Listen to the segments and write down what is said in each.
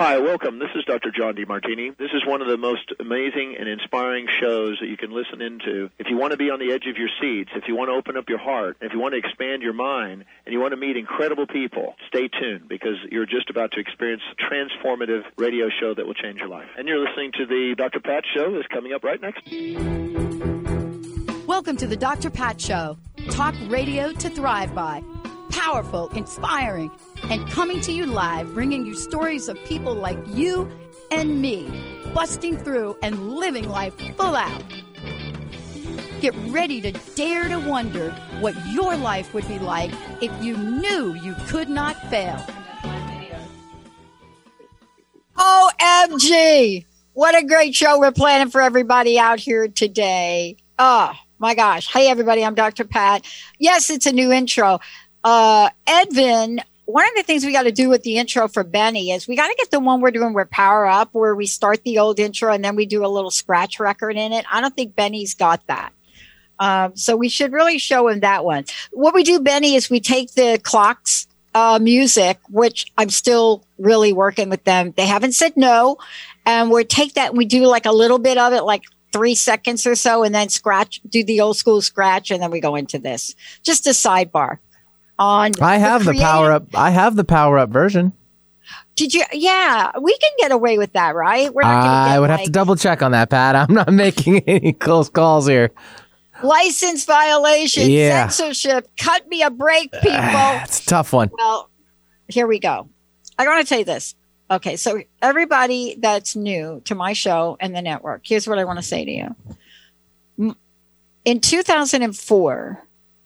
Hi, welcome. This is Dr. John DeMartini. This is one of the most amazing and inspiring shows that you can listen into. If you want to be on the edge of your seats, if you want to open up your heart, if you want to expand your mind, and you want to meet incredible people, stay tuned because you're just about to experience a transformative radio show that will change your life. And you're listening to the Dr. Pat Show that's coming up right next. Welcome to the Dr. Pat Show. Talk radio to thrive by. Powerful, inspiring, and coming to you live, bringing you stories of people like you and me, busting through and living life full out. Get ready to dare to wonder what your life would be like if you knew you could not fail. OMG! What a great show we're planning for everybody out here today. Oh, my gosh. Hey, everybody, I'm Dr. Pat. Yes, it's a new intro. Edvin, one of the things we got to do with the intro for Benny is we got to get the one we're doing with Power Up, where we start the old intro and then we do a little scratch record in it. I don't think Benny's got that. So we should really show him that one. What we do, Benny, is we take the clocks music, which I'm still really working with them. They haven't said no. And we take that and we do like a little bit of it, like 3 seconds or so, and then do the old school scratch. And then we go into this. Just a sidebar. I have the Power Up version. Did you? Yeah, we can get away with that, right? We're not I would have to double check on that, Pat. I'm not making any close calls here. License violation, censorship. Cut me a break, people. It's a tough one. Well, here we go. I want to tell you this. Okay, so everybody that's new to my show and the network, here's what I want to say to you. In 2004.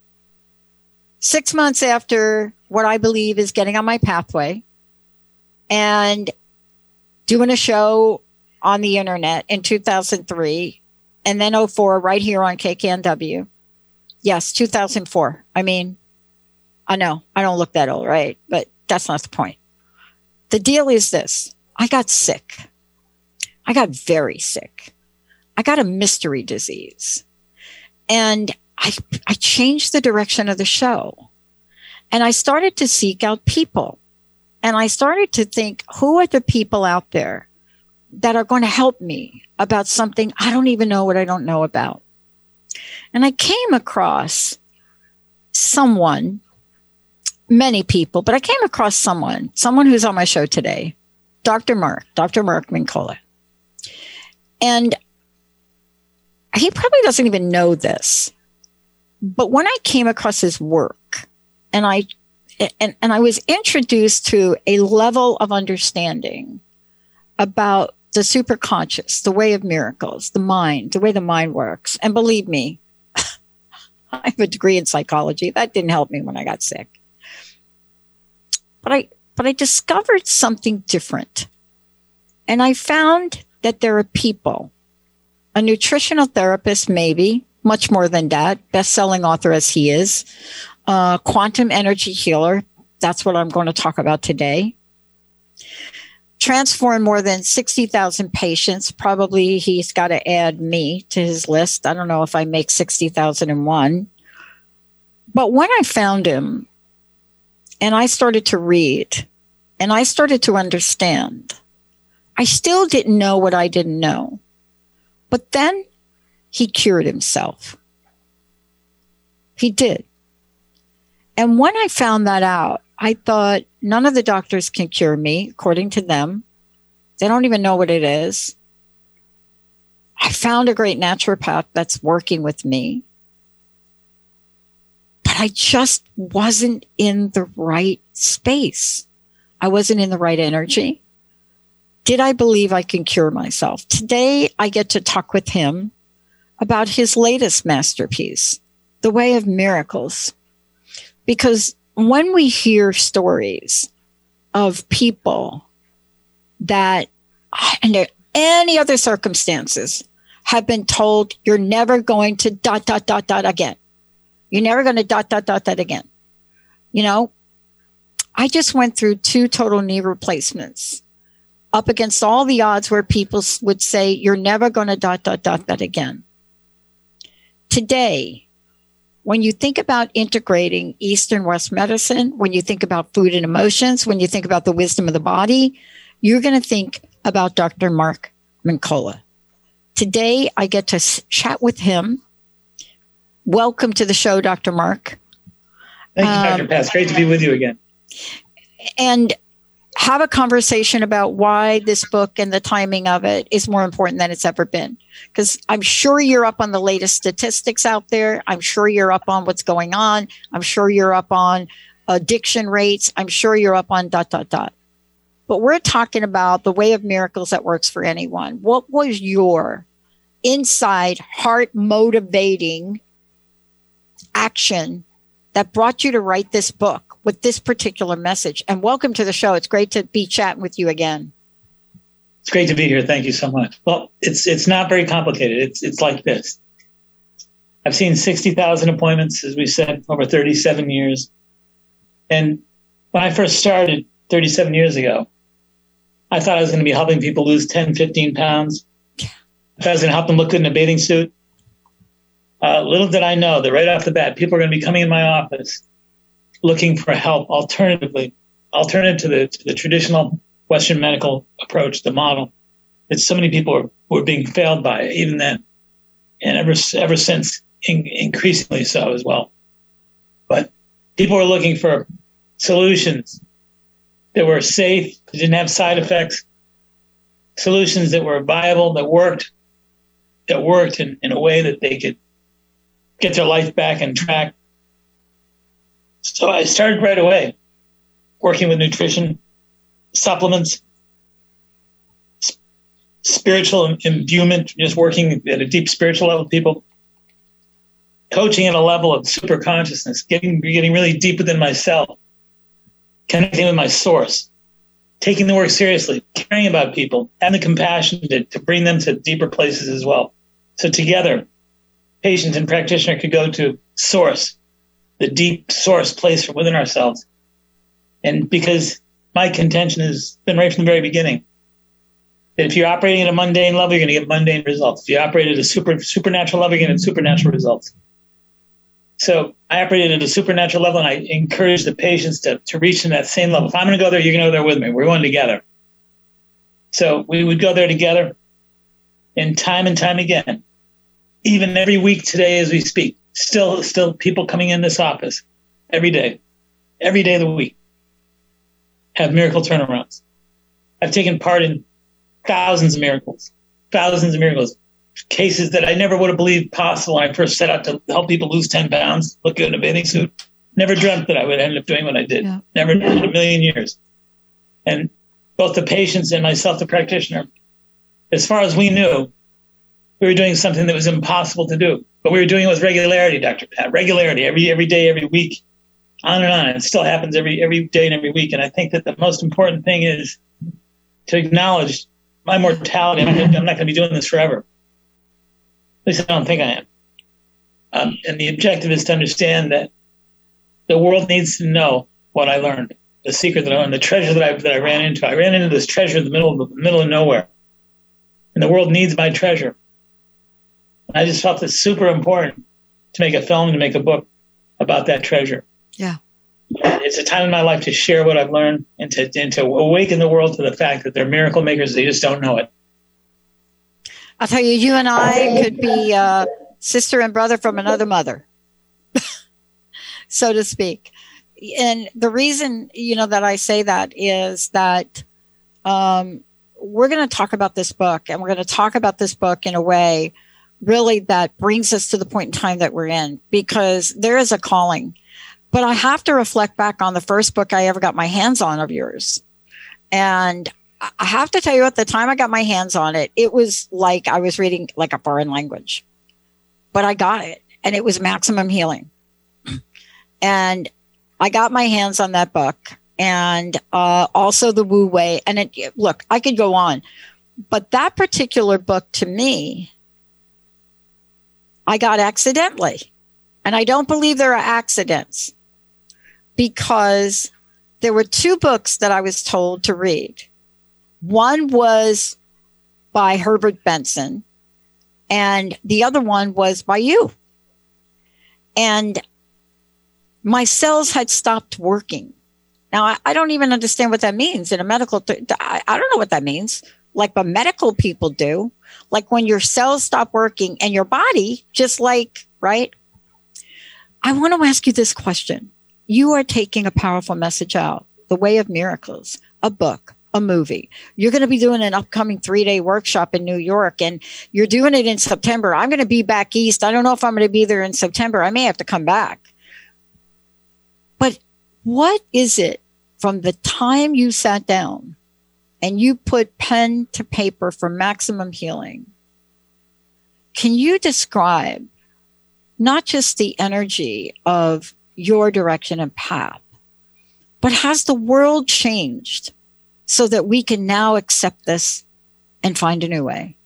6 months after what I believe is getting on my pathway and doing a show on the internet in 2003 and then 2004 right here on KKNW. Yes, 2004. I mean, I know I don't look that old, right? But that's not the point. The deal is this. I got sick. I got very sick. I got a mystery disease. And I changed the direction of the show and I started to seek out people and I started to think, who are the people out there that are going to help me about something I don't even know what I don't know about? And I came across someone, many people, but I came across someone who's on my show today, Dr. Mark Mincolla. And he probably doesn't even know this. But when I came across his work and I was introduced to a level of understanding about the superconscious, the way of miracles, the mind, the way the mind works. And believe me, I have a degree in psychology. That didn't help me when I got sick. But I discovered something different. And I found that there are people, a nutritional therapist, maybe, much more than that, best-selling author as he is, quantum energy healer. That's what I'm going to talk about today. Transformed more than 60,000 patients. Probably he's got to add me to his list. I don't know if I make 60,001. But when I found him and I started to read and I started to understand, I still didn't know what I didn't know. But then he cured himself. He did. And when I found that out, I thought, none of the doctors can cure me, according to them. They don't even know what it is. I found a great naturopath that's working with me. But I just wasn't in the right space. I wasn't in the right energy. Did I believe I can cure myself? Today, I get to talk with him about his latest masterpiece, The Way of Miracles. Because when we hear stories of people that, under any other circumstances, have been told, you're never going to ... again. You're never going to ... again. You know, I just went through 2 total knee replacements up against all the odds where people would say, you're never going to ... again. Today, when you think about integrating East and West medicine, when you think about food and emotions, when you think about the wisdom of the body, you're going to think about Dr. Mark Mincolla. Today, I get to chat with him. Welcome to the show, Dr. Mark. Thank you, Dr. Pat. It's great to be with you again. And have a conversation about why this book and the timing of it is more important than it's ever been. Because I'm sure you're up on the latest statistics out there. I'm sure you're up on what's going on. I'm sure you're up on addiction rates. I'm sure you're up on ... But we're talking about the way of miracles that works for anyone. What was your inside heart motivating action that brought you to write this book with this particular message? And welcome to the show. It's great to be chatting with you again. It's great to be here. Thank you so much. Well, it's not very complicated. It's like this. I've seen 60,000 appointments, as we said, over 37 years. And when I first started 37 years ago, I thought I was going to be helping people lose 10, 15 pounds. I thought I was going to help them look good in a bathing suit. Little did I know that right off the bat, people are going to be coming in my office looking for help alternative to the traditional Western medical approach, the model that so many people were being failed by even then, and ever since, increasingly so as well. But people were looking for solutions that were safe, that didn't have side effects, solutions that were viable, that worked in a way that they could get their life back on track. So I started right away working with nutrition, supplements, spiritual imbuement, just working at a deep spiritual level with people, coaching at a level of super consciousness, getting really deep within myself, connecting with my source, taking the work seriously, caring about people, having the compassion to bring them to deeper places as well. So together, patient and practitioner could go to source, the deep source place within ourselves. And because my contention has been right from the very beginning, that if you're operating at a mundane level, you're going to get mundane results. If you operate at a supernatural level, you're going to get supernatural results. So I operated at a supernatural level, and I encourage the patients to reach in that same level. If I'm going to go there, you're going to go there with me. We're going together. So we would go there together, and time again, even every week today as we speak, still people coming in this office every day of the week have miracle turnarounds. I've taken part in thousands of miracles, cases that I never would have believed possible when I first set out to help people lose 10 pounds, look good in a bathing suit. Never dreamt that I would end up doing what I did. Yeah. Never in a million years. And both the patients and myself, the practitioner, as far as we knew, we were doing something that was impossible to do. But we were doing it with regularity, Dr. Pat. Regularity, every day, every week, on and on. It still happens every day and every week. And I think that the most important thing is to acknowledge my mortality. I'm not going to be doing this forever. At least I don't think I am. And the objective is to understand that the world needs to know what I learned, the secret that I learned, the treasure that I ran into. I ran into this treasure in the middle of nowhere. And the world needs my treasure. And I just felt it's super important to make a film, to make a book about that treasure. Yeah. And it's a time in my life to share what I've learned and to awaken the world to the fact that they're miracle makers. They just don't know it. I'll tell you, you and I could be sister and brother from another mother, so to speak. And the reason, that I say that is that we're going to talk about this book, and we're going to talk about this book in a way really that brings us to the point in time that we're in, because there is a calling. But I have to reflect back on the first book I ever got my hands on of yours. And I have to tell you, at the time I got my hands on it, it was like I was reading like a foreign language. But I got it, and it was Maximum Healing. And I got my hands on that book, and also the Wu Wei. And look, I could go on. But that particular book, to me, I got accidentally. And I don't believe there are accidents, because there were two books that I was told to read. One was by Herbert Benson, and the other one was by you. And my cells had stopped working. Now, I don't even understand what that means in a medical. I don't know what that means. Like, but medical people do. Like when your cells stop working and your body, just like, right? I want to ask you this question. You are taking a powerful message out, The Way of Miracles, a book, a movie. You're going to be doing an upcoming 3-day workshop in New York, and you're doing it in September. I'm going to be back east. I don't know if I'm going to be there in September. I may have to come back. But what is it from the time you sat down and you put pen to paper for maximum healing? Can you describe not just the energy of your direction and path, but has the world changed so that we can now accept this and find a new way?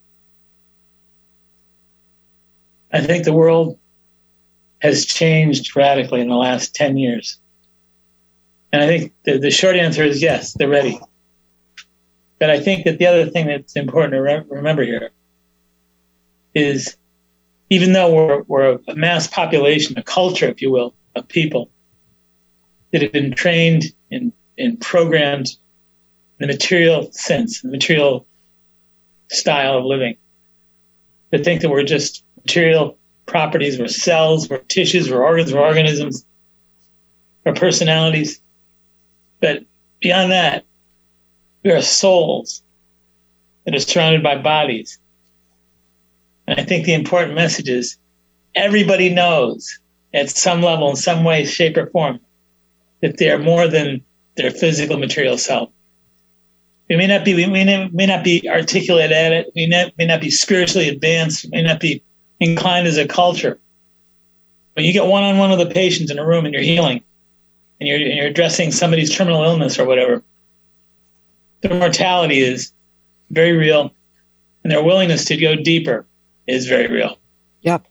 I think the world has changed radically in the last 10 years. And I think the short answer is yes, they're ready. But I think that the other thing that's important to remember here is, even though we're a mass population, a culture, if you will, of people that have been trained and programmed in the material sense, the material style of living, to think that we're just material properties, we're cells, we're tissues, we're organs, we're organisms, we're personalities. But beyond that, we are souls that are surrounded by bodies. And I think the important message is everybody knows at some level, in some way, shape, or form, that they are more than their physical material self. We may not be articulate at it. We may not be spiritually advanced. We may not be inclined as a culture. When you get one-on-one with a patient in a room and you're healing, and you're addressing somebody's terminal illness or whatever, their mortality is very real, and their willingness to go deeper is very real. Yep.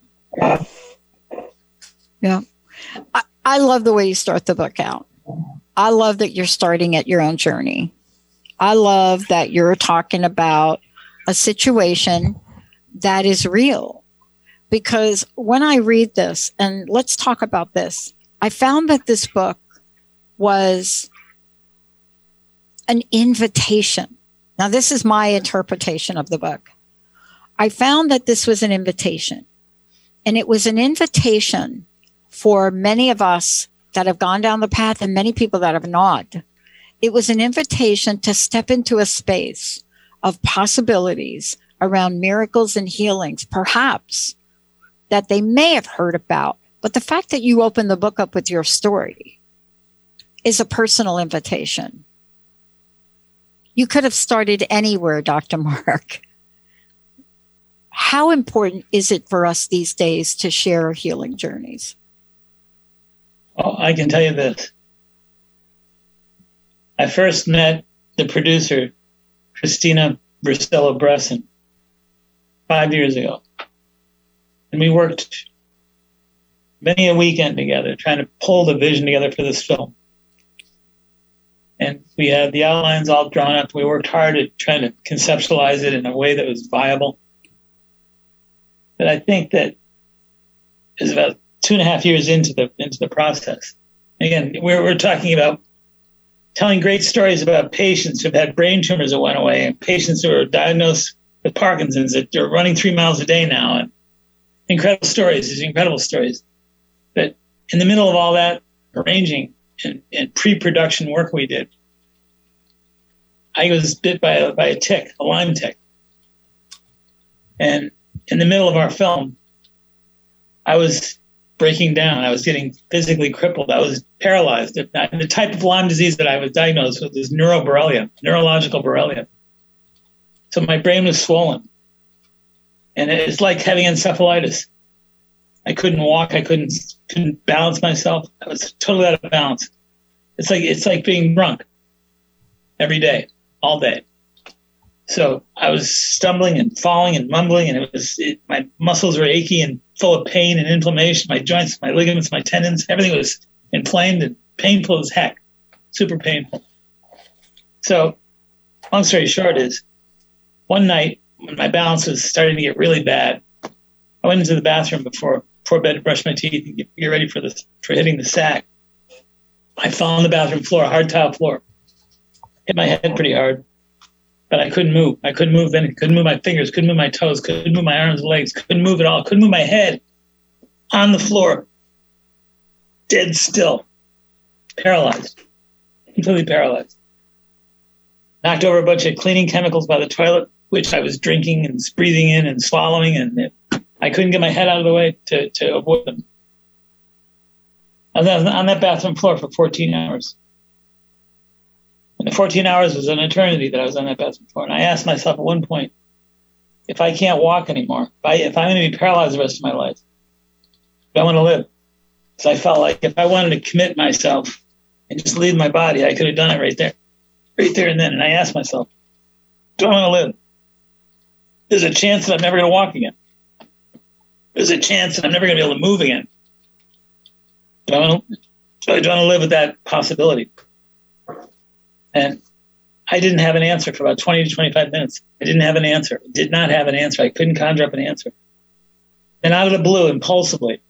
Yeah. I love the way you start the book out. I love that you're starting at your own journey. I love that you're talking about a situation that is real. Because when I read this, and let's talk about this, I found that this book was an invitation. Now, this is my interpretation of the book. I found that this was an invitation. And it was an invitation for many of us that have gone down the path and many people that have not. It was an invitation to step into a space of possibilities around miracles and healings, perhaps, that they may have heard about. But the fact that you open the book up with your story is a personal invitation. You could have started anywhere, Dr. Mark. How important is it for us these days to share our healing journeys? Oh, I can tell you this. I first met the producer, Christina Brustelo-Bresson, 5 years ago. And we worked many a weekend together trying to pull the vision together for this film. And we had the outlines all drawn up. We worked hard at trying to conceptualize it in a way that was viable. But I think that it was about 2.5 years into the process. Again, we're talking about telling great stories about patients who've had brain tumors that went away, and patients who are diagnosed with Parkinson's that are running 3 miles a day now, and incredible stories, these incredible stories. But in the middle of all that arranging and pre-production work we did, I was bit by a tick, a Lyme tick. And in the middle of our film, I was breaking down. I was getting physically crippled. I was paralyzed. The type of Lyme disease that I was diagnosed with is neuroborrelia, neurological borrelia. So my brain was swollen. And it's like having encephalitis. I couldn't walk. I couldn't balance myself. I was totally out of balance. It's like being drunk every day, all day. So I was stumbling and falling and mumbling, and my muscles were achy and full of pain and inflammation. My joints, my ligaments, my tendons, everything was inflamed and painful as heck, super painful. So long story short is, one night when my balance was starting to get really bad, I went into the bathroom before bed to brush my teeth and get ready for hitting the sack. I fell on the bathroom floor, hard tile floor. Hit my head pretty hard, but I couldn't move. I couldn't move any, couldn't move my fingers, couldn't move my toes, couldn't move my arms and legs, couldn't move at all, couldn't move my head. On the floor, dead still, paralyzed, completely paralyzed. Knocked over a bunch of cleaning chemicals by the toilet, which I was drinking and breathing in and swallowing, and I couldn't get my head out of the way to avoid them. I was on that bathroom floor for 14 hours. And the 14 hours was an eternity that I was on that bathroom floor. And I asked myself at one point, if I can't walk anymore, if I'm going to be paralyzed the rest of my life, do I want to live? So I felt like if I wanted to commit myself and just leave my body, I could have done it right there and then. And I asked myself, do I want to live? There's a chance that I'm never going to walk again. There's a chance that I'm never going to be able to move again. Do I want to live with that possibility? And I didn't have an answer for about 20 to 25 minutes. I didn't have an answer. Did not have an answer. I couldn't conjure up an answer. And out of the blue, impulsively,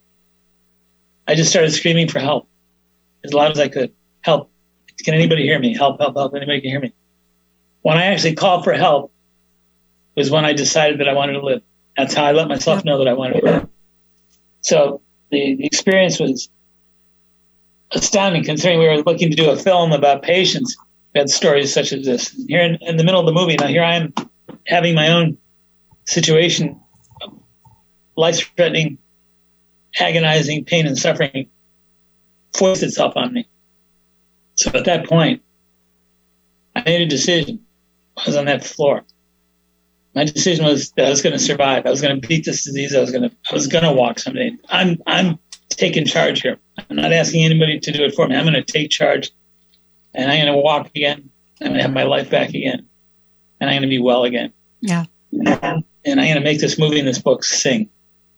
I just started screaming for help as loud as I could. Help. Can anybody hear me? Help, help, help. Anybody can hear me. When I actually called for help was when I decided that I wanted to live. That's how I let myself know that I wanted to live. So the experience was astounding, considering we were looking to do a film about patients who had stories such as this. And here in the middle of the movie, now here I am having my own situation, life-threatening, agonizing pain and suffering forced itself on me. So at that point, I made a decision. I was on that floor. My decision was that I was going to survive. I was going to beat this disease. I was going to walk someday. I'm taking charge here. I'm not asking anybody to do it for me. I'm going to take charge, and I'm going to walk again. I'm going to have my life back again, and I'm going to be well again. Yeah. And I'm going to make this movie and this book sing.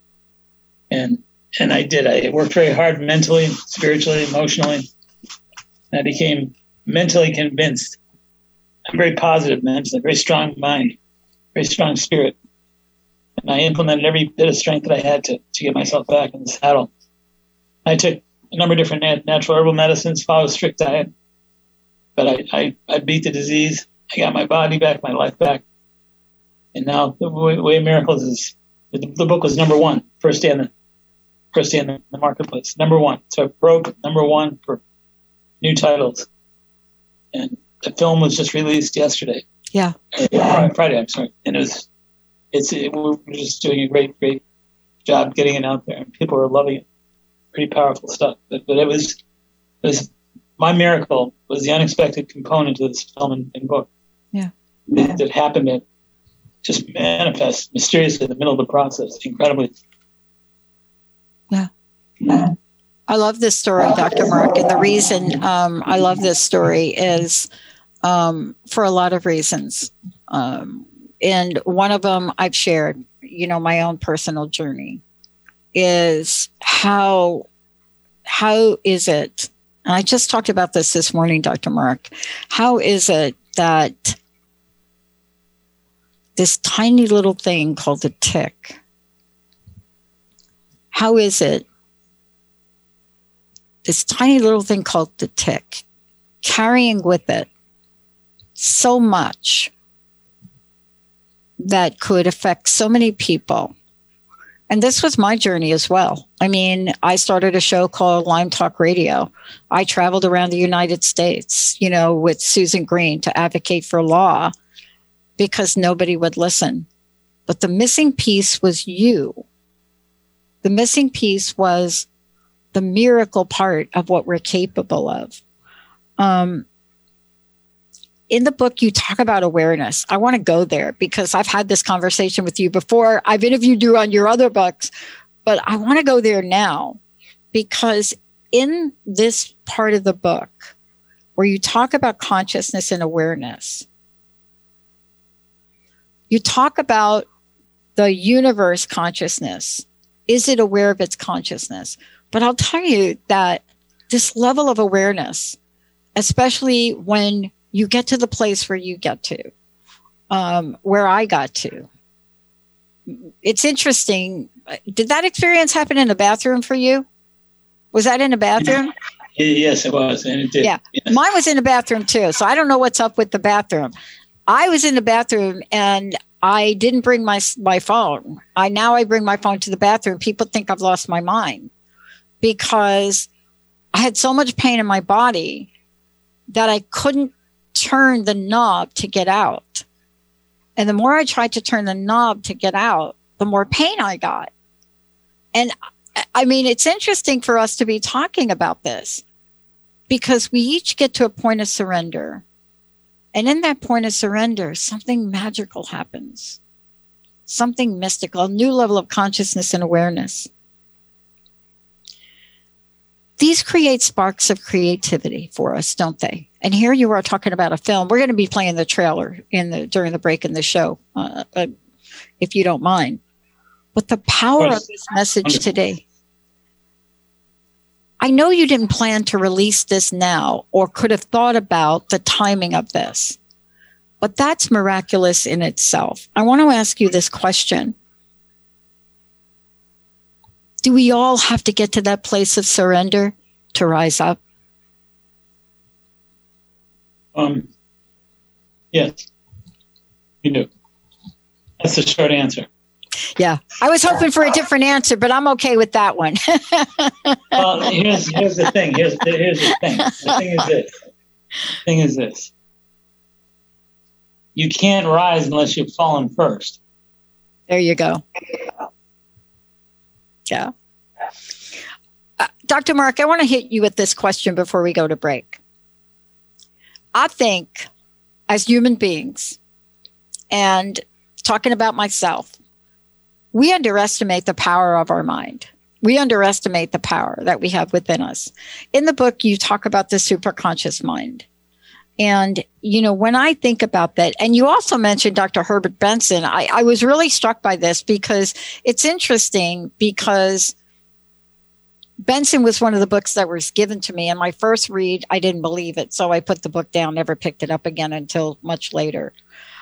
And I did. I worked very hard mentally, spiritually, emotionally. And I became mentally convinced. I'm very positive mentally, very strong mind, very strong spirit. And I implemented every bit of strength that I had to get myself back in the saddle. I took a number of different natural herbal medicines, followed a strict diet. But I beat the disease. I got my body back, my life back. And now the way of miracles is, the book was number one, first day in the marketplace, number one. So it broke number one for new titles. And the film was just released yesterday. Yeah. Friday, I'm sorry. And we're just doing a great, great job getting it out there. And people are loving it. Pretty powerful stuff. But it was my miracle was the unexpected component to this film and book. Yeah. That happened to just manifest mysteriously in the middle of the process, incredibly. Yeah. I love this story, Dr. Mark. And the reason I love this story is for a lot of reasons. And one of them I've shared, my own personal journey is how is it, and I just talked about this morning, Dr. Mark, how is it that this tiny little thing called a tick, how is it this tiny little thing called the tick, carrying with it so much that could affect so many people? And this was my journey as well. I mean, I started a show called Lyme Talk Radio. I traveled around the United States, with Susan Green to advocate for law because nobody would listen. But the missing piece was you. The missing piece was the miracle part of what we're capable of. In the book, you talk about awareness. I want to go there because I've had this conversation with you before. I've interviewed you on your other books, but I want to go there now because in this part of the book where you talk about consciousness and awareness, you talk about the universe consciousness. Is it aware of its consciousness? But I'll tell you that this level of awareness, especially when you get to the place where you get to, where I got to. It's interesting. Did that experience happen in a bathroom for you? Was that in a bathroom? Yes, it was, and it did. Yeah, yes. Mine was in the bathroom too. So I don't know what's up with the bathroom. I was in the bathroom and I didn't bring my phone. I bring my phone to the bathroom. People think I've lost my mind because I had so much pain in my body that I couldn't turn the knob to get out. And the more I tried to turn the knob to get out, the more pain I got. And I mean, it's interesting for us to be talking about this because we each get to a point of surrender. And in that point of surrender, something magical happens, something mystical, a new level of consciousness and awareness. These create sparks of creativity for us, don't they? And here you are talking about a film. We're going to be playing the trailer during the break in the show, if you don't mind. But the power of this message today. I know you didn't plan to release this now or could have thought about the timing of this, but that's miraculous in itself. I want to ask you this question. Do we all have to get to that place of surrender to rise up? Yes, you do. That's the short answer. Yeah, I was hoping for a different answer, but I'm okay with that one. Well, here's the thing. Here's the thing. The thing is this. You can't rise unless you've fallen first. There you go. Yeah. Dr. Mark, I want to hit you with this question before we go to break. I think as human beings, and talking about myself, we underestimate the power of our mind. We underestimate the power that we have within us. In the book, you talk about the superconscious mind. And, you know, when I think about that, and you also mentioned Dr. Herbert Benson, I was really struck by this because it's interesting because Benson was one of the books that was given to me. And my first read, I didn't believe it. So I put the book down, never picked it up again until much later.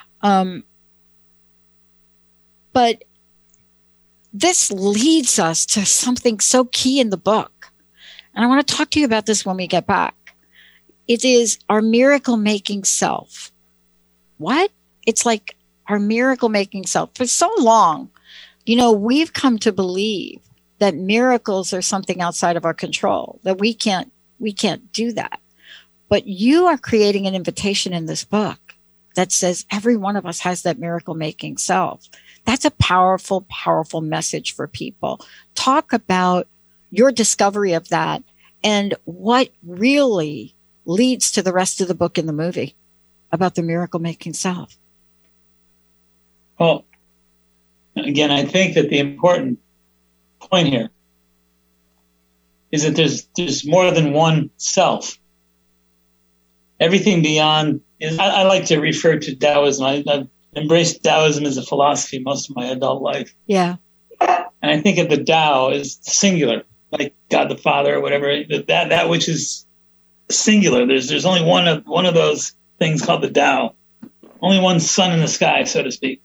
But this leads us to something so key in the book. And I want to talk to you about this when we get back. It is our miracle-making self. What? It's like our miracle-making self. For so long, you know, we've come to believe that miracles are something outside of our control, that we can't do that. But you are creating an invitation in this book that says every one of us has that miracle-making self. That's a powerful, powerful message for people. Talk about your discovery of that and what really leads to the rest of the book in the movie about the miracle-making self. Well, again, I think that the important point here is that there's more than one self. Everything beyond is, I like to refer to Taoism. I've embraced Taoism as a philosophy most of my adult life. Yeah. And I think of the Tao as singular, like God the Father or whatever, that which is singular. There's only one of those things called the Tao. Only one sun in the sky, so to speak.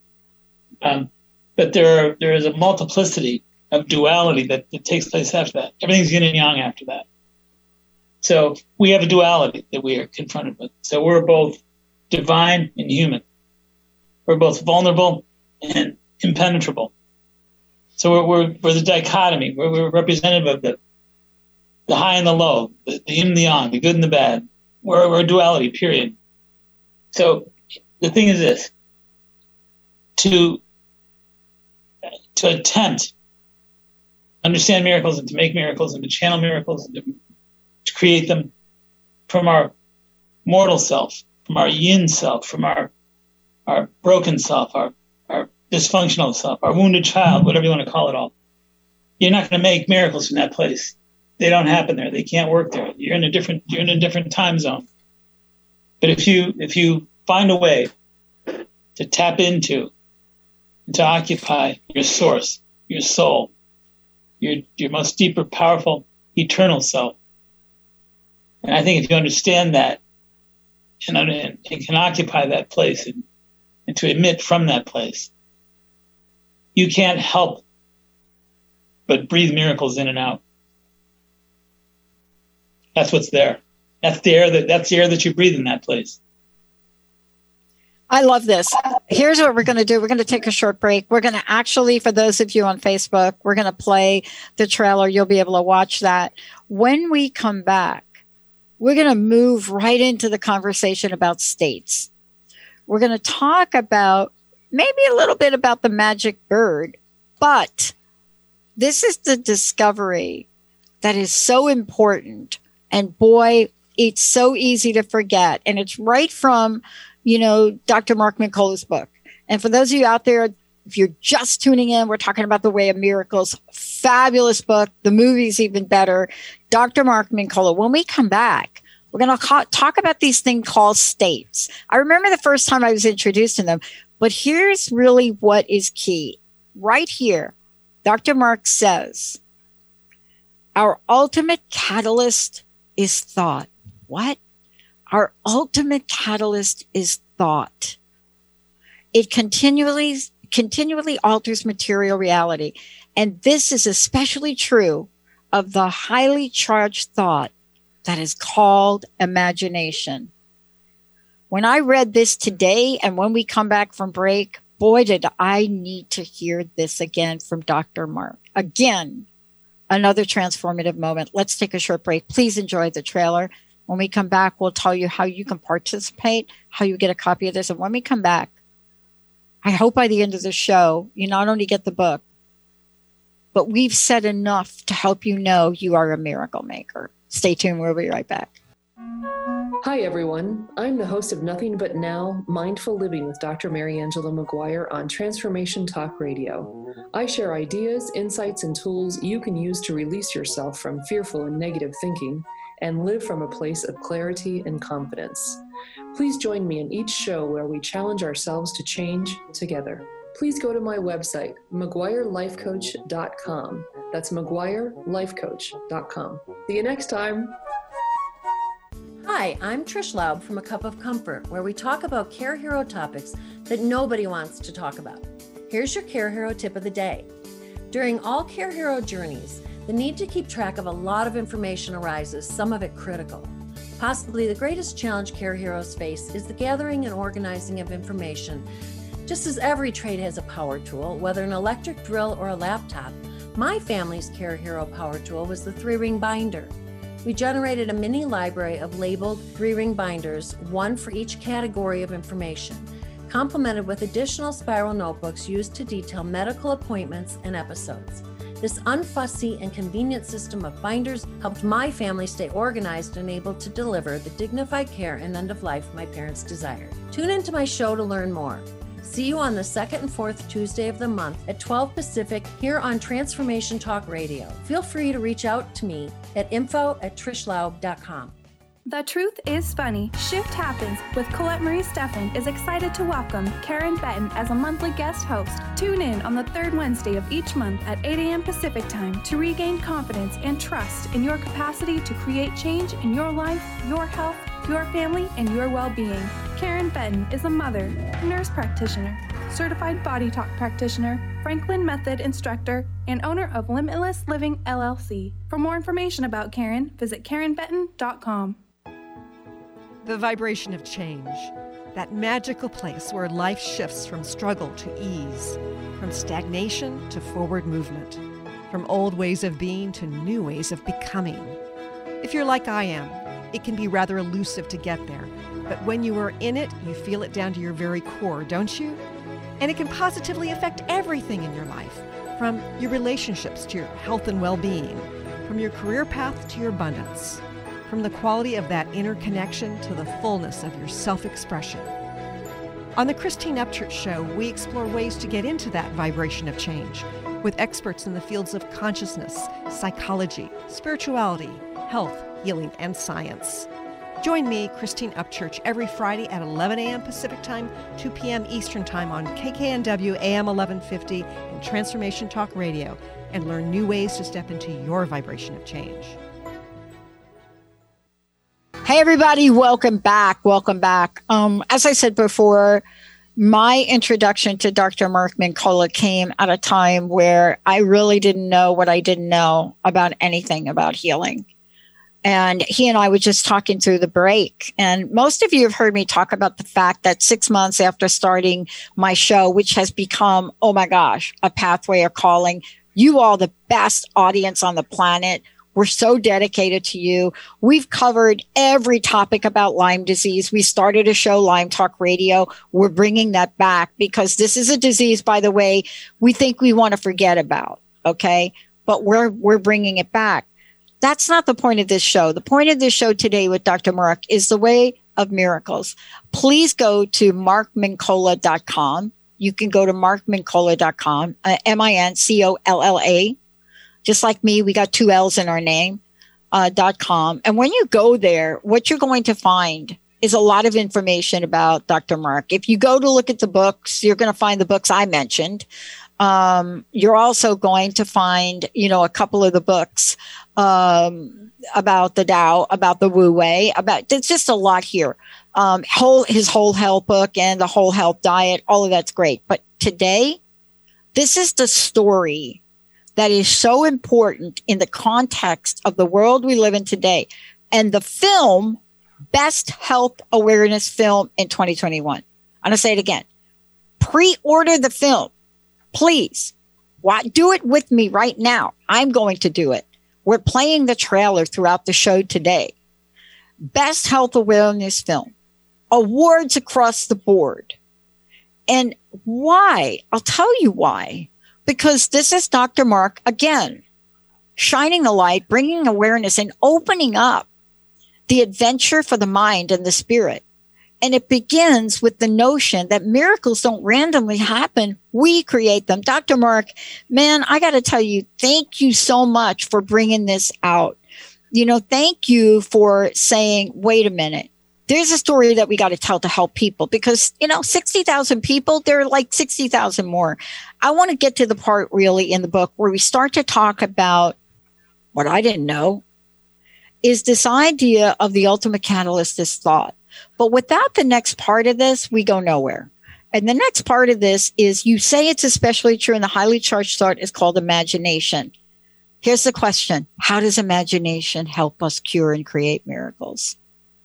But there is a multiplicity of duality that takes place after that. Everything's yin and yang after that. So we have a duality that we are confronted with. So we're both divine and human. We're both vulnerable and impenetrable. So we're the dichotomy. We're representative of the high and the low, the yin and the yang, the good and the bad. We're a duality, period. So the thing is this: to attempt to understand miracles and to make miracles and to channel miracles and to create them from our mortal self, from our yin self, from our broken self, our dysfunctional self, our wounded child, whatever you want to call it all. You're not going to make miracles from that place. They don't happen there. They can't work there. You're in a different time zone. But if you find a way to tap into and to occupy your source, your soul, your most deeper, powerful, eternal self. And I think if you understand that and can occupy that place and to emit from that place, you can't help but breathe miracles in and out. That's what's there. That's the air that you breathe in that place. I love this. Here's what we're going to do. We're going to take a short break. We're going to actually, for those of you on Facebook, we're going to play the trailer. You'll be able to watch that. When we come back, we're going to move right into the conversation about states. We're going to talk about maybe a little bit about the magic bird, but this is the discovery that is so important. And boy, it's so easy to forget. And it's right from Dr. Mark Minkola's book. And for those of you out there, if you're just tuning in, we're talking about The Way of Miracles. Fabulous book. The movie's even better. Dr. Mark Minkola. When we come back, we're going to talk about these things called states. I remember the first time I was introduced to them, but here's really what is key. Right here, Dr. Mark says, our ultimate catalyst is thought. What? Our ultimate catalyst is thought. It continually alters material reality. And this is especially true of the highly charged thought that is called imagination. When I read this today, and when we come back from break, boy, did I need to hear this again from Dr. Mark. Again, another transformative moment. Let's take a short break. Please enjoy the trailer. When we come back, we'll tell you how you can participate, how you get a copy of this. And when we come back, I hope by the end of the show, you not only get the book, but we've said enough to help you know you are a miracle maker. Stay tuned. We'll be right back. Hi, everyone. I'm the host of Nothing But Now, Mindful Living with Dr. Mary Angela McGuire on Transformation Talk Radio. I share ideas, insights, and tools you can use to release yourself from fearful and negative thinking and live from a place of clarity and confidence. Please join me in each show where we challenge ourselves to change together. Please go to my website, McGuireLifeCoach.com. That's McGuireLifeCoach.com. See you next time. Hi, I'm Trish Laub from A Cup of Comfort, where we talk about Care Hero topics that nobody wants to talk about. Here's your Care Hero tip of the day. During all Care Hero journeys, the need to keep track of a lot of information arises, some of it critical. Possibly the greatest challenge Care Heroes face is the gathering and organizing of information. Just as every trade has a power tool, whether an electric drill or a laptop, my family's Care Hero power tool was the 3-ring binder. We generated a mini library of labeled 3-ring binders, one for each category of information, complemented with additional spiral notebooks used to detail medical appointments and episodes. This unfussy and convenient system of binders helped my family stay organized and able to deliver the dignified care and end of life my parents desired. Tune into my show to learn more. See you on the second and fourth Tuesday of the month at 12 Pacific here on Transformation Talk Radio. Feel free to reach out to me at info@trishlaub.com. The Truth is Funny. Shift Happens with Colette Marie Steffen is excited to welcome Karen Benton as a monthly guest host. Tune in on the third Wednesday of each month at 8 a.m. Pacific Time to regain confidence and trust in your capacity to create change in your life, your health, your family, and your well-being. Karen Benton is a mother, nurse practitioner, certified body talk practitioner, Franklin Method instructor, and owner of Limitless Living LLC. For more information about Karen, visit KarenBenton.com. The vibration of change, that magical place where life shifts from struggle to ease, from stagnation to forward movement, from old ways of being to new ways of becoming. If you're like I am, it can be rather elusive to get there, but when you are in it, you feel it down to your very core, don't you? And it can positively affect everything in your life, from your relationships to your health and well-being, from your career path to your abundance, from the quality of that inner connection to the fullness of your self-expression. On the Christine Upchurch Show, we explore ways to get into that vibration of change with experts in the fields of consciousness, psychology, spirituality, health, healing, and science. Join me, Christine Upchurch, every Friday at 11 a.m. Pacific Time, 2 p.m. Eastern Time on KKNW AM 1150 and Transformation Talk Radio, and learn new ways to step into your vibration of change. Hey, everybody. Welcome back. Welcome back. As I said before, my introduction to Dr. Mark Minkola came at a time where I really didn't know what I didn't know about anything about healing. And he and I were just talking through the break. And most of you have heard me talk about the fact that 6 months after starting my show, which has become, oh my gosh, a pathway of calling, you all the best audience on the planet. We're so dedicated to you. We've covered every topic about Lyme disease. We started a show, Lyme Talk Radio. We're bringing that back because this is a disease, by the way, we think we want to forget about. Okay. But we're bringing it back. That's not the point of this show. The point of this show today with Dr. Mark is the way of miracles. Please go to markmincolla.com. You can go to markmincolla.com, MINCOLLA. Just like me, we got 2 L's in our name, .com. And when you go there, what you're going to find is a lot of information about Dr. Mark. If you go to look at the books, you're going to find the books I mentioned. You're also going to find, a couple of the books about the Tao, about the Wu Wei, there's just a lot here. His whole health book and the whole health diet, all of that's great. But today, this is the story that is so important in the context of the world we live in today. And the film, Best Health Awareness Film in 2021. I'm going to say it again. Pre-order the film. Please. Do it with me right now. I'm going to do it. We're playing the trailer throughout the show today. Best Health Awareness Film. Awards across the board. And why? I'll tell you why. Because this is Dr. Mark, again, shining the light, bringing awareness, and opening up the adventure for the mind and the spirit. And it begins with the notion that miracles don't randomly happen. We create them. Dr. Mark, man, I got to tell you, thank you so much for bringing this out. Thank you for saying, wait a minute. There's a story that we got to tell to help people because, 60,000 people, there are like 60,000 more. I want to get to the part really in the book where we start to talk about what I didn't know is this idea of the ultimate catalyst is thought. But without the next part of this, we go nowhere. And the next part of this is you say it's especially true in the highly charged thought is called imagination. Here's the question. How does imagination help us cure and create miracles?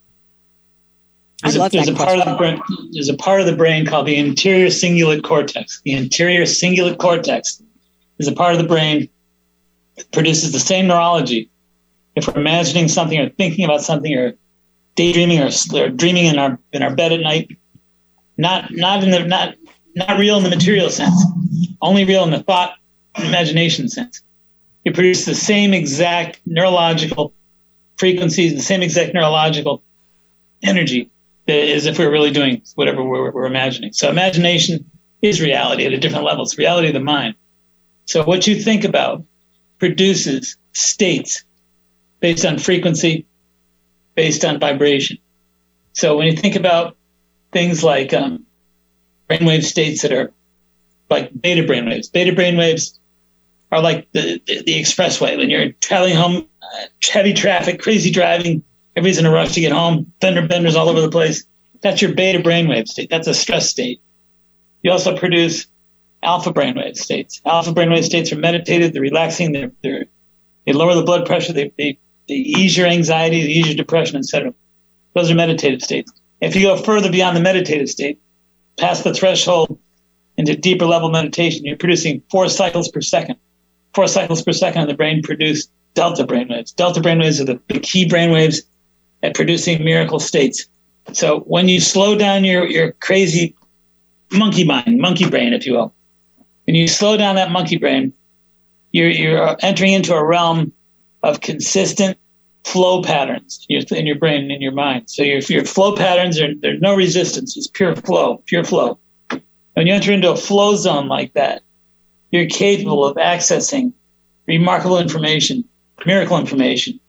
There's a part of the brain called the anterior cingulate cortex. The anterior cingulate cortex is a part of the brain that produces the same neurology. If we're imagining something or thinking about something or daydreaming or dreaming in our bed at night, not real in the material sense, only real in the thought and imagination sense. It produces the same exact neurological frequencies, the same exact neurological energy as if we're really doing whatever we're imagining. So imagination is reality at a different level. It's reality of the mind. So what you think about produces states based on frequency, based on vibration. So when you think about things like brainwave states that are like beta brainwaves are like the expressway. When you're traveling home, heavy traffic, crazy driving, everybody's in a rush to get home, fender benders all over the place. That's your beta brainwave state. That's a stress state. You also produce alpha brainwave states. Alpha brainwave states are meditative, they're relaxing, they lower the blood pressure, they ease your anxiety, they ease your depression, etc. Those are meditative states. If you go further beyond the meditative state, past the threshold into deeper level meditation, you're producing 4 cycles per second. 4 cycles per second in the brain produce delta brainwaves. Delta brainwaves are the key brainwaves at producing miracle states. So when you slow down your crazy monkey mind, monkey brain, if you will, when you slow down that monkey brain, you're entering into a realm of consistent flow patterns in your brain and in your mind. So your flow patterns, there's no resistance. It's pure flow. When you enter into a flow zone like that, you're capable of accessing remarkable information, miracle information,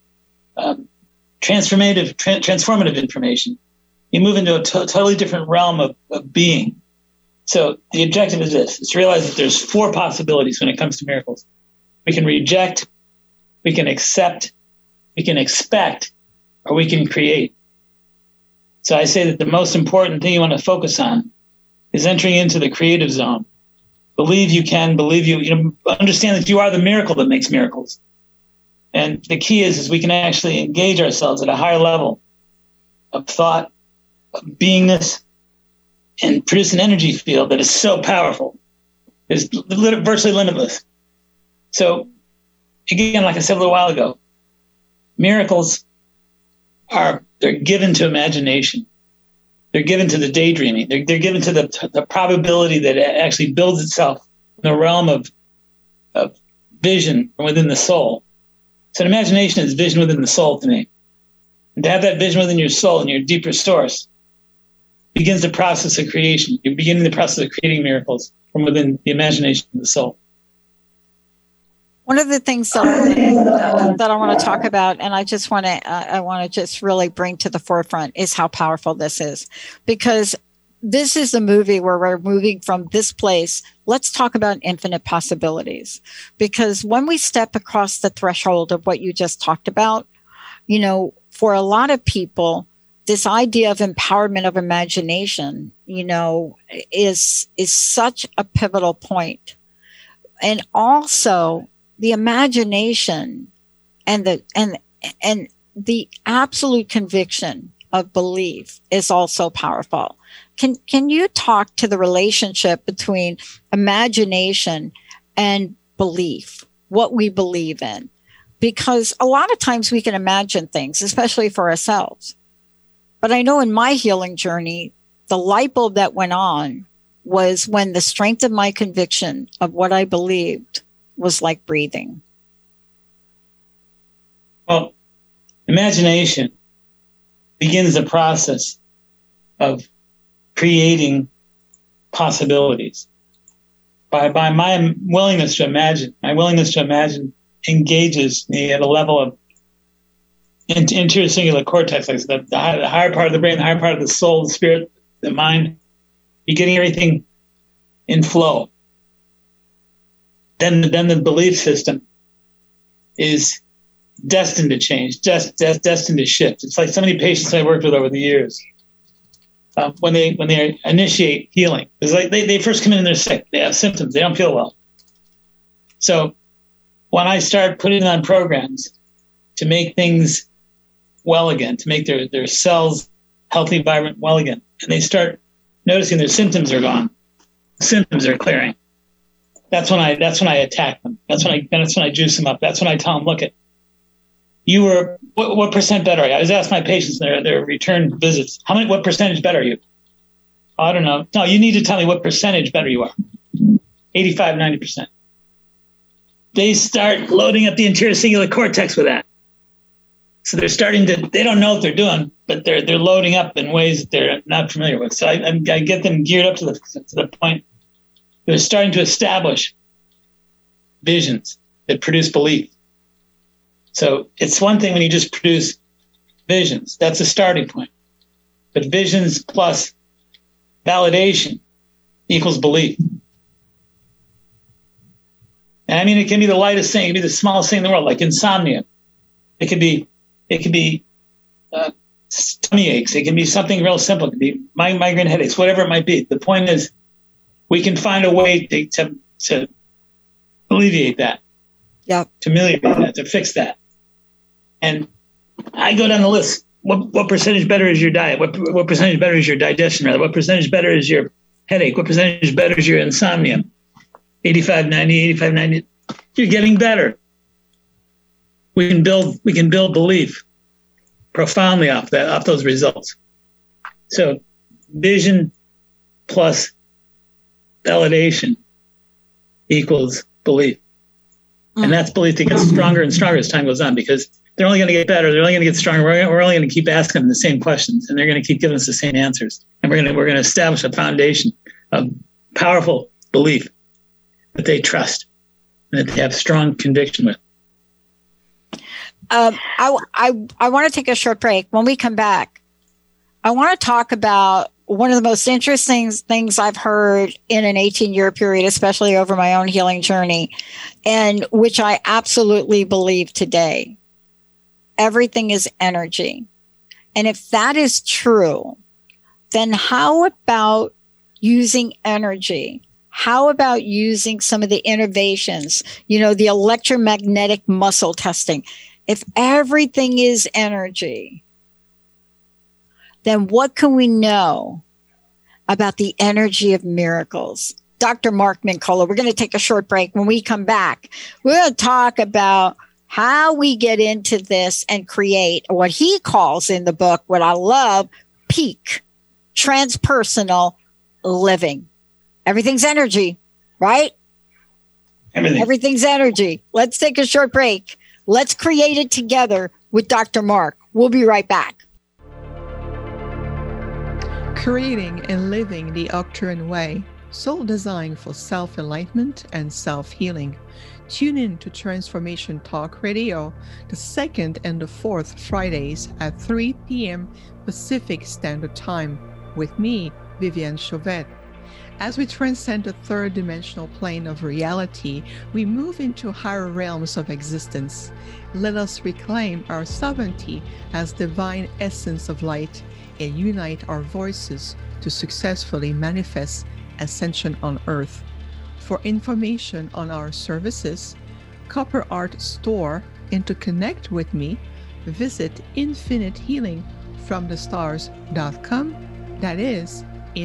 transformative information. You move into a totally different realm of being. So the objective is this, is to realize that there's 4 possibilities when it comes to miracles. We can reject, we can accept, we can expect, or we can create. So I say that the most important thing you want to focus on is entering into the creative zone. Believe you can, understand that you are the miracle that makes miracles. And the key is we can actually engage ourselves at a higher level of thought, of beingness, and produce an energy field that is so powerful. It's virtually limitless. So, again, like I said a little while ago, miracles they're given to imagination. They're given to the daydreaming. They're given to the probability that it actually builds itself in the realm of vision from within the soul. So imagination is vision within the soul to me. And to have that vision within your soul and your deeper source begins the process of creation. You're beginning the process of creating miracles from within the imagination of the soul. One of the things that I want to talk about, and I want to just really bring to the forefront, is how powerful this is, because this is a movie where we're moving from this place. Let's talk about infinite possibilities, because when we step across the threshold of what you just talked about, for a lot of people, this idea of empowerment of imagination, is such a pivotal point. And also the imagination and the absolute conviction of belief is also powerful. Can you talk to the relationship between imagination and belief, what we believe in? Because a lot of times we can imagine things, especially for ourselves. But I know in my healing journey, the light bulb that went on was when the strength of my conviction of what I believed was like breathing. Well, imagination begins the process of creating possibilities. By my willingness to imagine, engages me at a level of interior singular cortex, like the higher part of the brain, the higher part of the soul, the spirit, the mind. You're getting everything in flow. Then the belief system is destined to change, destined to shift. It's like so many patients I worked with over the years. When they initiate healing, it's like they first come in and they're sick. They have symptoms. They don't feel well. So when I start putting on programs to make things well again, to make their cells healthy, vibrant, well again, and they start noticing their symptoms are gone, symptoms are clearing. That's when I attack them. That's when I juice them up. That's when I tell them, look, what percent better are you? I always ask my patients in their return visits, what percentage better are you? Oh, I don't know. No, you need to tell me what percentage better you are. 85, 90%. They start loading up the anterior cingulate cortex with that. So they're they don't know what they're doing, but they're loading up in ways that they're not familiar with. So I get them geared up to the point they're starting to establish visions that produce belief. So it's one thing when you just produce visions. That's a starting point. But visions plus validation equals belief. And I mean, it can be the lightest thing. It can be the smallest thing in the world, like insomnia. It could be tummy aches. It can be something real simple. It could be migraine headaches, whatever it might be. The point is, we can find a way to alleviate that. Yeah. To ameliorate that, to fix that. And I go down the list. What percentage better is your diet? What percentage better is your digestion? Rather, what percentage better is your headache? What percentage better is your insomnia? 85, 90. You're getting better. We can build belief profoundly off those results. So vision plus validation equals belief. And that's belief that gets stronger and stronger as time goes on, because they're only going to get better. They're only going to get stronger. We're only going to keep asking them the same questions, and they're going to keep giving us the same answers. And we're going to establish a foundation of powerful belief that they trust and that they have strong conviction with. I want to take a short break. When we come back, I want to talk about one of the most interesting things I've heard in an 18-year period, especially over my own healing journey, and which I absolutely believe today. Everything is energy. And if that is true, then how about using energy? How about using some of the innovations, the electromagnetic muscle testing? If everything is energy, then what can we know about the energy of miracles? Dr. Mark Mincolla, we're going to take a short break. When we come back, we're going to talk about how we get into this and create what he calls in the book, what I love, peak transpersonal living. Everything's energy, right? Everything's energy. Let's take a short break. Let's create it together with Dr. Mark. We'll be right back. Creating and living the Arcturian way, soul design for self-enlightenment and self-healing. Tune in to Transformation Talk Radio the second and the fourth Fridays at 3 p.m. Pacific Standard Time with me, Viviane Chauvet. As we transcend the third dimensional plane of reality, we move into higher realms of existence. Let us reclaim our sovereignty as divine essence of light and unite our voices to successfully manifest ascension on Earth. For information on our services, Copper Art Store, and to connect with me, visit infinitehealingfromthestars.com. That is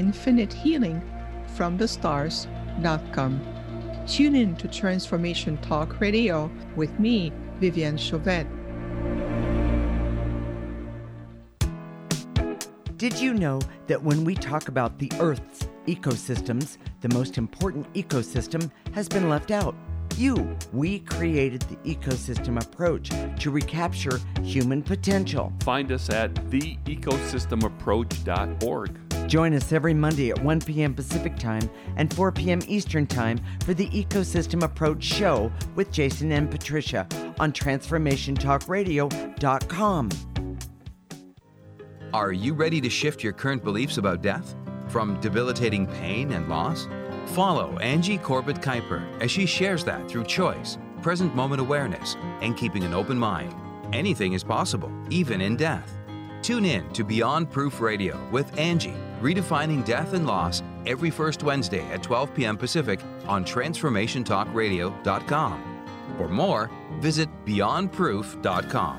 infinitehealingfromthestars.com. Tune in to Transformation Talk Radio with me, Viviane Chauvet. Did you know that when we talk about the Earth's ecosystems, the most important ecosystem has been left out? We created the ecosystem approach to recapture human potential. Find us at theecosystemapproach.org. Join us every Monday at 1 p.m. Pacific Time and 4 p.m. Eastern Time for the Ecosystem Approach Show with Jason and Patricia on TransformationTalkRadio.com. Are you ready to shift your current beliefs about death? From debilitating pain and loss? Follow Angie Corbett Kuiper as she shares that through choice, present moment awareness, and keeping an open mind. Anything is possible, even in death. Tune in to Beyond Proof Radio with Angie, redefining death and loss, every first Wednesday at 12 p.m. Pacific on TransformationTalkRadio.com. For more, visit BeyondProof.com.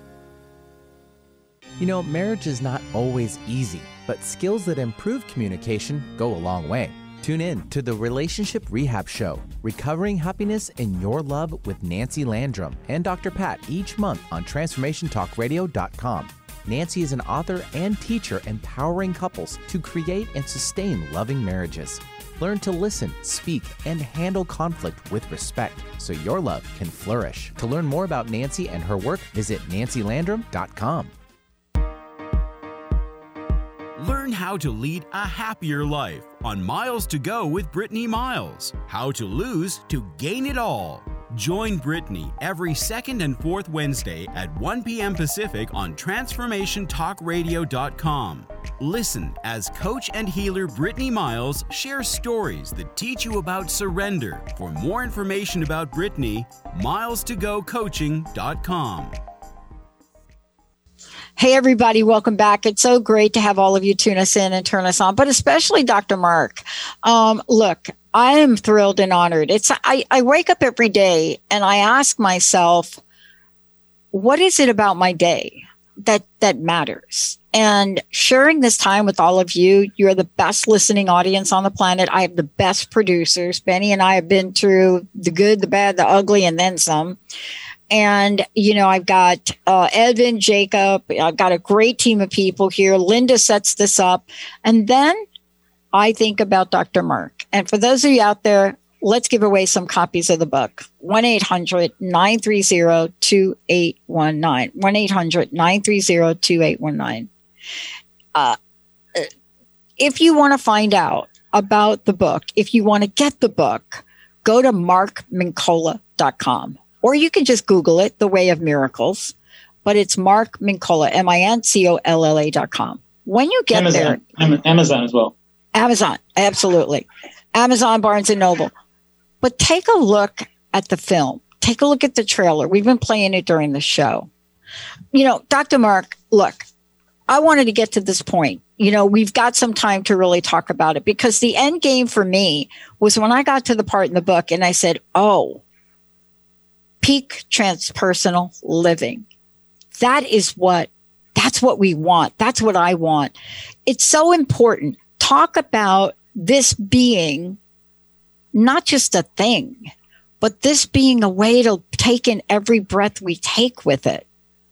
Marriage is not always easy, but skills that improve communication go a long way. Tune in to the Relationship Rehab Show, Recovering Happiness in Your Love with Nancy Landrum and Dr. Pat each month on TransformationTalkRadio.com. Nancy is an author and teacher empowering couples to create and sustain loving marriages. Learn to listen, speak, and handle conflict with respect so your love can flourish. To learn more about Nancy and her work, visit nancylandrum.com. Learn how to lead a happier life on Miles to Go with Brittany Miles. How to lose to gain it all. Join Brittany every second and fourth Wednesday at 1 p.m. Pacific on TransformationTalkRadio.com. Listen as coach and healer Brittany Miles shares stories that teach you about surrender. For more information about Brittany, milestogocoaching.com. Hey, everybody, welcome back. It's so great to have all of you tune us in and turn us on, but especially Dr. Mark. Look, I am thrilled and honored. I wake up every day and I ask myself, what is it about my day that matters? And sharing this time with all of you, you're the best listening audience on the planet. I have the best producers. Benny and I have been through the good, the bad, the ugly, and then some. And, I've got Edvin, Jacob. I've got a great team of people here. Linda sets this up. And then I think about Dr. Mark. And for those of you out there, let's give away some copies of the book. 1-800-930-2819. 1-800-930-2819. If you want to find out about the book, if you want to get the book, go to markmincolla.com. Or you can just Google it, The Way of Miracles. But it's Mark Mincolla, MINCOLLA.com. When you get Amazon. there. Amazon as well. Amazon, absolutely. Amazon, Barnes & Noble. But take a look at the film. Take a look at the trailer. We've been playing it during the show. Dr. Mark, look, I wanted to get to this point we've got some time to really talk about it, because the end game for me was when I got to the part in the book and I said, oh, peak transpersonal living. That's what we want. That's what I want. It's so important. Talk about this being not just a thing, but this being a way to take in every breath we take with it.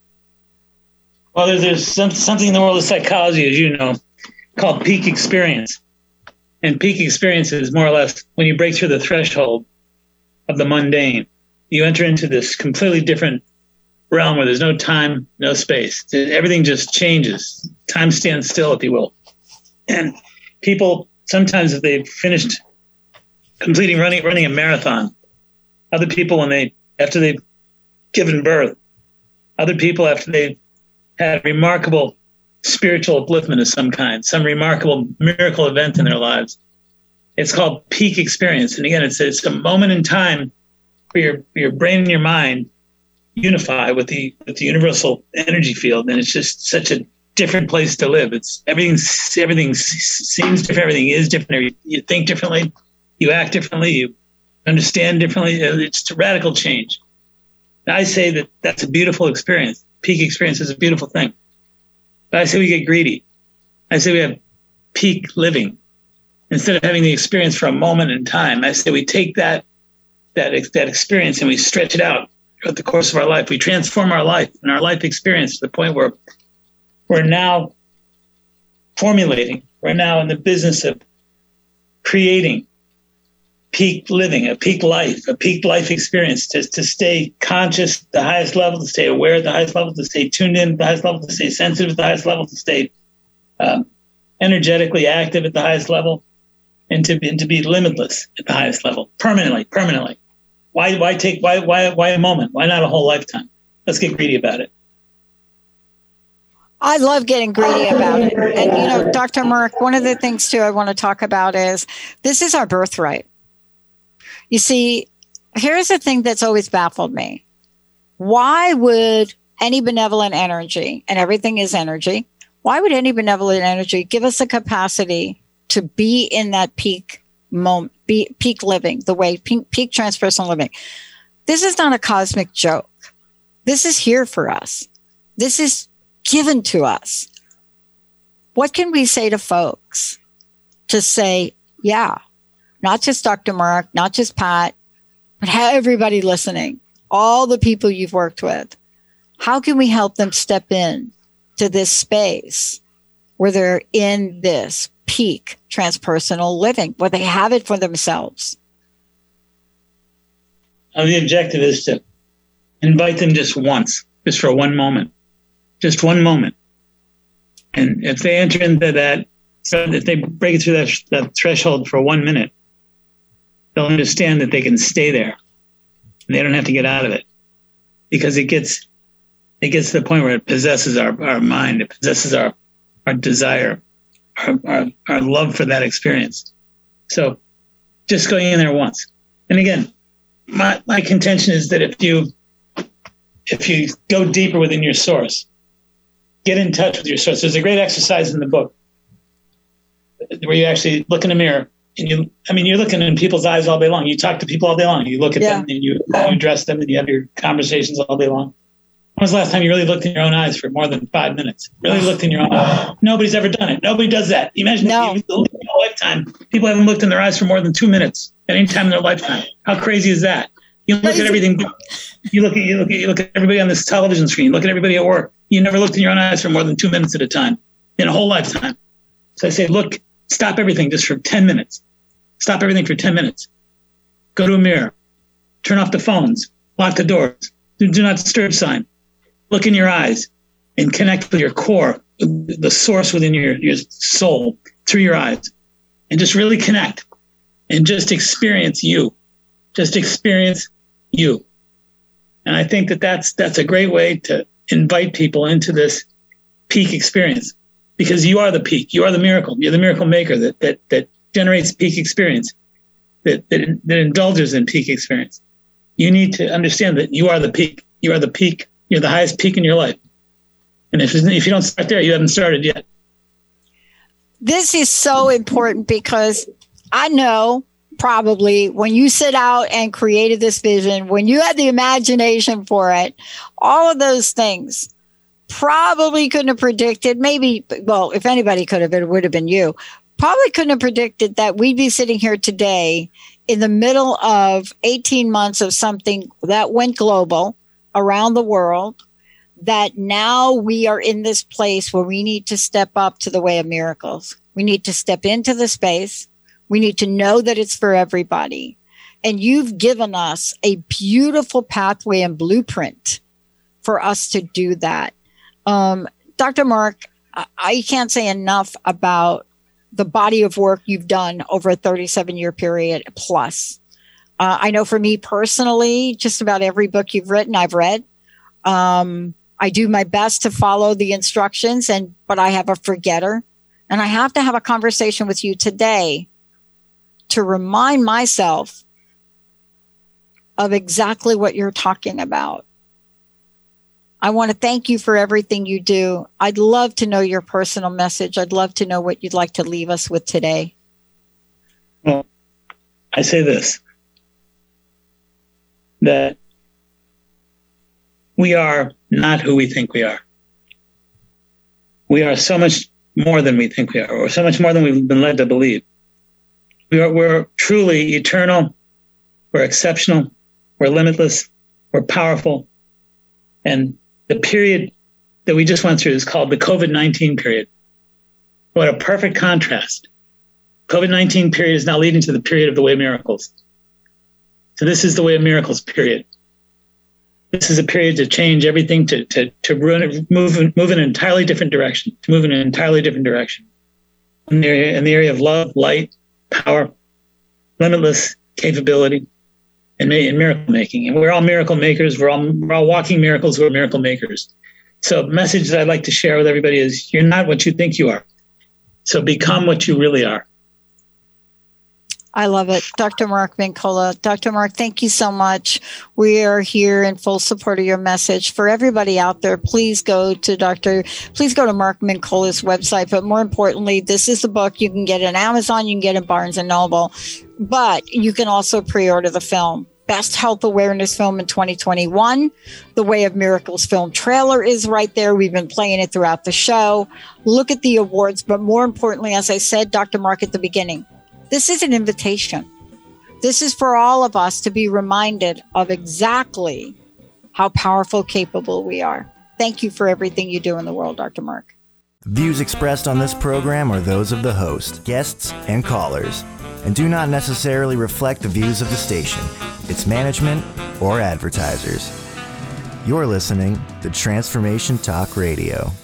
Well, there's something in the world of psychology, as you know, called peak experience. And peak experience is more or less when you break through the threshold of the mundane. You enter into this completely different realm where there's no time, no space. Everything just changes. Time stands still, if you will. And people, sometimes if they've finished completing running a marathon, other people after they've given birth, other people after they've had a remarkable spiritual upliftment of some kind, some remarkable miracle event in their lives. It's called peak experience. And again, it's a moment in time where your brain and your mind unify with the universal energy field. And it's just such a different place to live. Everything seems different. Everything is different. You think differently, you act differently, you understand differently. It's a radical change. And I say that that's a beautiful experience. Peak experience is a beautiful thing. But I say we get greedy. I say we have peak living. Instead of having the experience for a moment in time, I say we take that experience and we stretch it out throughout the course of our life. We transform our life and our life experience to the point where we're now formulating, we're now in the business of creating peak living, a peak life experience, to stay conscious at the highest level, to stay aware at the highest level, to stay tuned in at the highest level, to stay sensitive at the highest level, to stay energetically active at the highest level, and to be limitless at the highest level, permanently. Why a moment? Why not a whole lifetime? Let's get greedy about it. I love getting greedy about it. And, Dr. Merck, one of the things, too, I want to talk about is this is our birthright. You see, here's the thing that's always baffled me. Why would any benevolent energy, and everything is energy, why would any benevolent energy give us the capacity to be in that peak moment, peak living, the way peak transpersonal living? This is not a cosmic joke. This is here for us. This is given to us. What can we say to folks to say, yeah, not just Dr. Merck, not just Pat, but everybody listening, all the people you've worked with, how can we help them step in to this space where they're in this peak transpersonal living, where they have it for themselves? The objective is to invite them just once, just for one moment. Just one moment. And if they enter into that, so if they break through that threshold for 1 minute, they'll understand that they can stay there. And they don't have to get out of it. Because it gets to the point where it possesses our mind, it possesses our desire, our love for that experience. So just going in there once. And again, my contention is that if you go deeper within your source, get in touch with your source. There's a great exercise in the book where you actually look in a mirror and you're looking in people's eyes all day long. You talk to people all day long. You look at them and you address them and you have your conversations all day long. When was the last time you really looked in your own eyes for more than 5 minutes? Really looked in your own eyes. Nobody's ever done it. Nobody does that. Imagine if in a lifetime, people haven't looked in their eyes for more than 2 minutes at any time in their lifetime. How crazy is that? You look at everything. You look at everybody on this television screen. Look at everybody at work. You never looked in your own eyes for more than 2 minutes at a time in a whole lifetime. So I say, look, stop everything just for 10 minutes. Stop everything for 10 minutes. Go to a mirror. Turn off the phones. Lock the doors. Do not disturb sign. Look in your eyes and connect with your core, the source within your soul through your eyes, and just really connect and just experience you. Just experience you. And I think that's a great way to invite people into this peak experience, because you are the peak. You are the miracle. You're the miracle maker that generates peak experience, that indulges in peak experience. You need to understand that you are the peak. You are the peak. You're the highest peak in your life. And if you don't start there, you haven't started yet. This is so important because I know probably when you set out and created this vision, when you had the imagination for it, all of those things probably couldn't have predicted. Maybe, well, if anybody could have, it would have been you. Probably couldn't have predicted that we'd be sitting here today in the middle of 18 months of something that went global around the world, that now we are in this place where we need to step up to the way of miracles. We need to step into the space. We need to know that it's for everybody. And you've given us a beautiful pathway and blueprint for us to do that. Dr. Mark, I can't say enough about the body of work you've done over a 37-year period plus. I know for me personally, just about every book you've written, I've read. I do my best to follow the instructions, but I have a forgetter. And I have to have a conversation with you today to remind myself of exactly what you're talking about. I want to thank you for everything you do. I'd love to know your personal message. I'd love to know what you'd like to leave us with today. Well, I say this, that we are not who we think we are. We are so much more than we think we are, or so much more than we've been led to believe. We're truly eternal. We're exceptional. We're limitless. We're powerful. And the period that we just went through is called the COVID-19 period. What a perfect contrast. COVID-19 period is now leading to the period of the way of miracles. So this is the way of miracles period. This is a period to change everything, to move in an entirely different direction, In the area of love, light, power, limitless capability, and miracle making. And we're all miracle makers. We're all walking miracles. We're miracle makers. So the message that I'd like to share with everybody is you're not what you think you are. So become what you really are. I love it. Dr. Mark Mincolla. Dr. Mark, thank you so much. We are here in full support of your message. For everybody out there, please go to Mark Mincolla's website. But more importantly, this is the book. You can get it on Amazon. You can get it in Barnes & Noble. But you can also pre-order the film. Best Health Awareness Film in 2021. The Way of Miracles film trailer is right there. We've been playing it throughout the show. Look at the awards. But more importantly, as I said, Dr. Mark, at the beginning, this is an invitation. This is for all of us to be reminded of exactly how powerful, capable we are. Thank you for everything you do in the world, Dr. Mark. Views expressed on this program are those of the host, guests, and callers, and do not necessarily reflect the views of the station, its management, or advertisers. You're listening to Transformation Talk Radio.